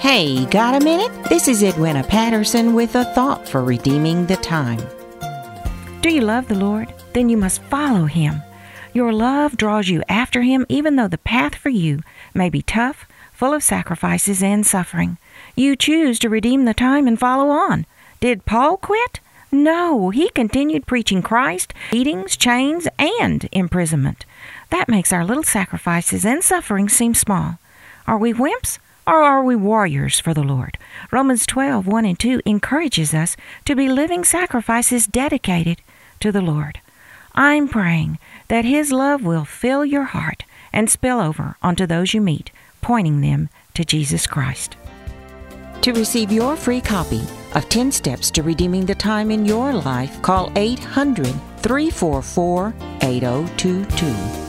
Hey, got a minute? This is Edwina Patterson with a thought for redeeming the time. Do you love the Lord? Then you must follow Him. Your love draws you after Him even though the path for you may be tough, full of sacrifices and suffering. You choose to redeem the time and follow on. Did Paul quit? No, he continued preaching Christ, beatings, chains, and imprisonment. That makes our little sacrifices and suffering seem small. Are we wimps? Or are we warriors for the Lord? Romans 12:1 and 2 encourages us to be living sacrifices dedicated to the Lord. I'm praying that His love will fill your heart and spill over onto those you meet, pointing them to Jesus Christ. To receive your free copy of 10 Steps to Redeeming the Time in Your Life, call 800-344-8022.